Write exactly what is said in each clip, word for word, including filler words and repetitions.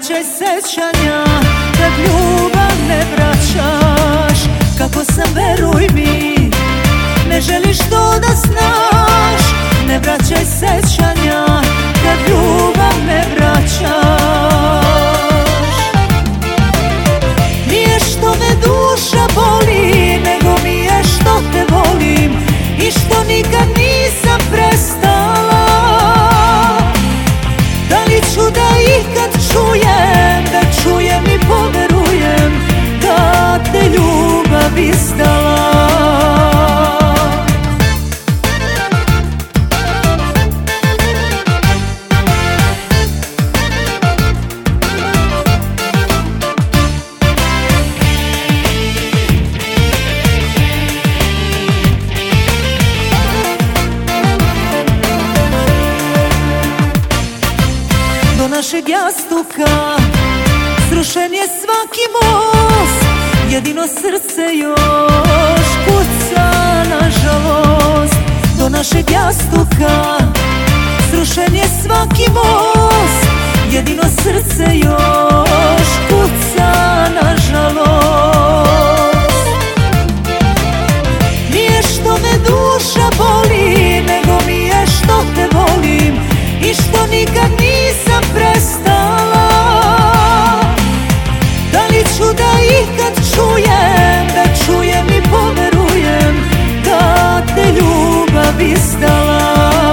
vraćaj sećanja kad ljubav ne vraćaš. Kako sam, veruj mi, ne želiš to da znaš. Ne vraćaj sećanja kad ljubav ne vraćaš. Nije što me duša boli, nego mi je što te volim i što nikad nisam prestala. Da li ću da ikad čujem, da čujem i poverujem da te ljubav izdala. Do našeg jastuka srušen je svaki most, jedino srce još kuca nažalost. Do našeg jastuka srušen je svaki most, jedino srce još kuca nažalost. Nije što me duša boli, nego mi je što te volim i što nikad nisam prestala. Da li ću da ikad čujem, da čujem i poverujem da te ljubav izdala.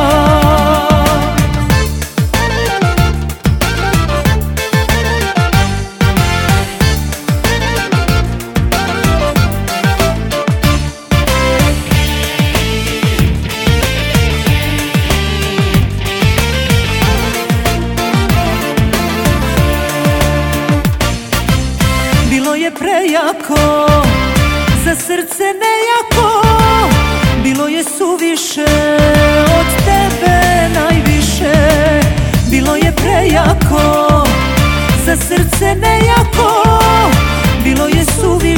Bilo je prejako, za srce nejako, bilo je suviše, od tebe najviše. Bilo je prejako, za srce nejako, bilo je suviše.